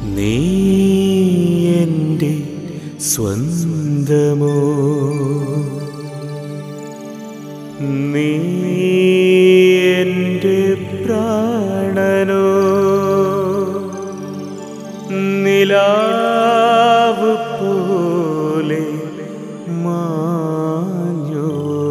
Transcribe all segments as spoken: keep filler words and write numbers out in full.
നീ എൻ്റെ സ്വന്തമോ നീ എൻ്റെ പ്രാണനോ നിലാവ് പോലെ മാഞ്ഞോ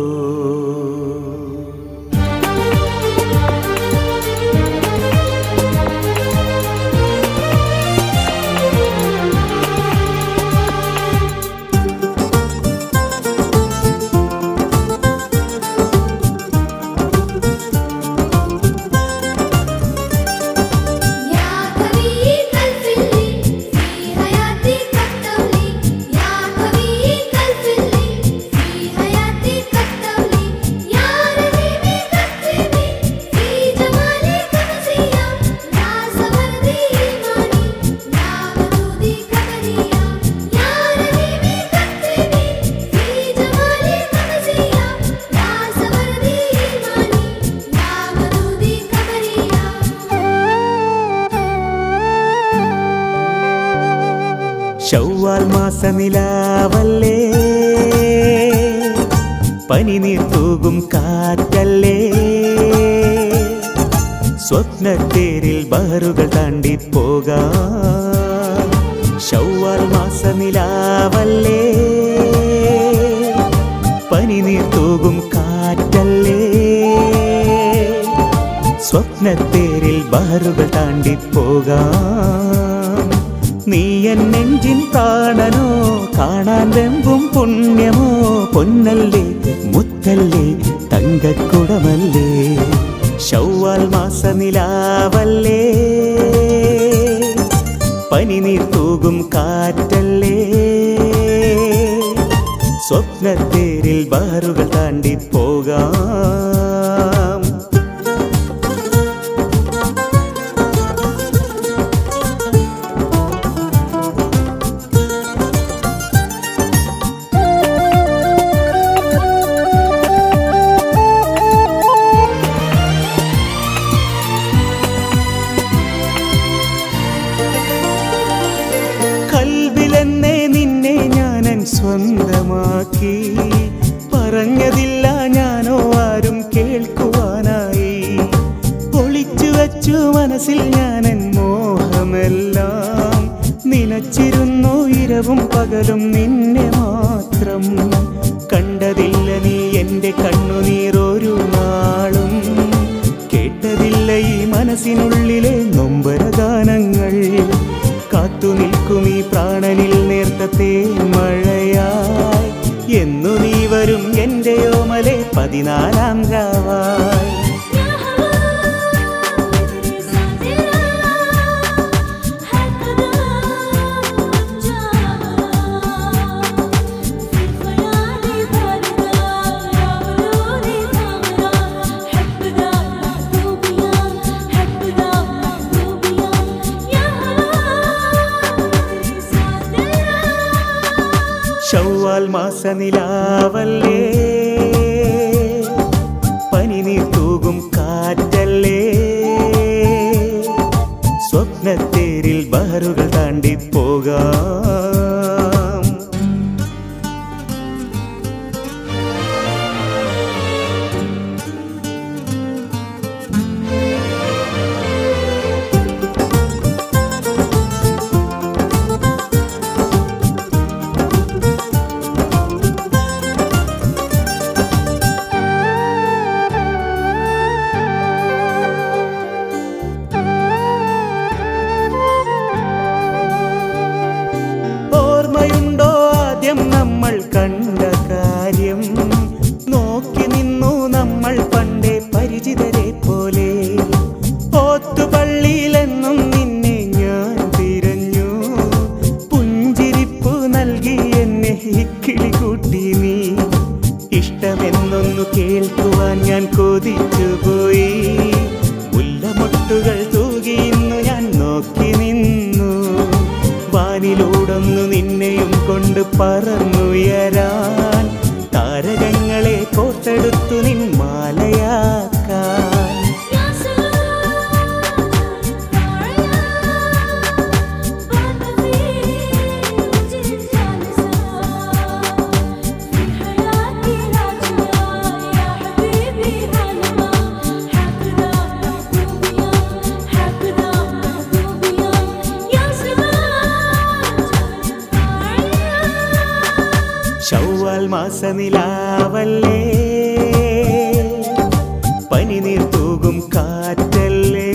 ശൗവാൽ മാസനിലാവല്ലേ പനിനീർ തൂകും കാറ്റല്ലേ സ്വപ്നത്തേരിൽ ബഹറുകൾ താണ്ടി പോകാം ശൗവാൽ മാസനിലാവല്ലേ പനിനീർ തൂകും കാറ്റല്ലേ സ്വപ്നത്തേരിൽ ബഹറുകൾ താണ്ടി പോകാം നീ എൻ നെഞ്ചിൻ പ്രാണനോ കാണാൻ വെമ്പും പുണ്യമോ പൊന്നല്ലേ മുത്തല്ലേ തങ്കക്കുടമല്ലേ ശൗവാൽ മാസനിലാവല്ലേ പനിനീർ തൂകും കാറ്റല്ലേ സ്വപ്നത്തേരിൽ ബഹറുകൾ താണ്ടി പോകാം സ്വന്തമാക്കി പറഞ്ഞതില്ല ഞാനോ ആരും കേൾക്കുവാനായി ഒളിച്ചു വച്ചു മനസ്സിൽ ഞാനൻ മോഹമെല്ലാം നിനച്ചിരുന്നു ഇരവും പകലും നിന്നെ മാത്രം കണ്ടതില്ല നീ എൻ്റെ കണ്ണുനീരൊരു നാളും കേട്ടതില്ല ഈ മനസ്സിനുള്ളിലെ നൊമ്പരഗാനങ്ങൾ കാത്തു നിൽക്കും ഈ പ്രാണനിൽ നേർത്ത തേന്മഴയായി എന്നു നീ വരും എൻ്റെ ഓമലെ പതിനാലാം രാവായി ശൗവാൽ മാസനിലാവല്ലേ പനിനീർ തൂകും കാറ്റല്ലേ സ്വപ്നത്തേരിൽ ബഹറുകൾ താണ്ടി പോകാം നമ്മൾ കണ്ട കാര്യം നോക്കി നിന്നു നമ്മൾ പണ്ടേ പരിചിതരെ പോലെ ഓത്തുപള്ളിയിലെന്നും നിന്നെ ഞാൻ തിരഞ്ഞു പുഞ്ചിരിപ്പു നൽകി എന്നെ കിളി കൂട്ടി നീ ഇഷ്ടമെന്നൊന്നു കേൾക്കുവാൻ ഞാൻ കൊതിച്ചുപോയി മുല്ലമൊട്ടുകൾ തൂകി ഇന്നു ഞാൻ നോക്കി നിന്നു വാനിലൂടൊന്നു നിന്നെയും കൊണ്ട് പറന്നുയരാൻ താരകങ്ങളെ കോർത്തെടുത്തു നിൻ മാലയാക്കാൻ മാസനിലാവല്ലേ പനിനീർ തൂകും കാറ്റല്ലേ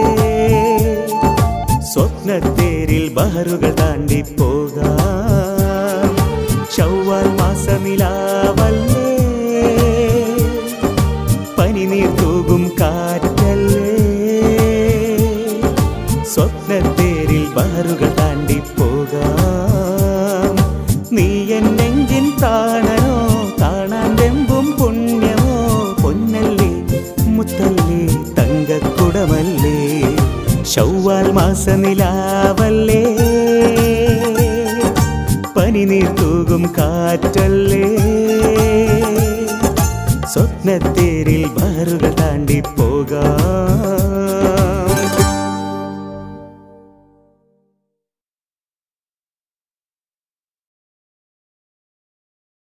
സ്വപ്നത്തേരിൽ ബഹറുകൾ താണ്ടി പോകാം ശവ്വാൽ മാസനിലാവല്ലേ പനിനീർ തൂകും കാറ്റല്ലേ സ്വപ്നത്തേരിൽ ബഹറുകൾ താണ്ടി പോകാം നീ എന്നെഞ്ചിൻ താണനോ കാണാൻ വെമ്പും പുണ്യമോ പൊന്നല്ലേ മുത്തല്ലേ തങ്കക്കുടമല്ലേ ശവ്വാൽ മാസനിലാവല്ലേ പനിനീർ തൂകും കാറ്റല്ലേ സ്വപ്നത്തേരിൽ ബഹറുകൾ താണ്ടി പോകാം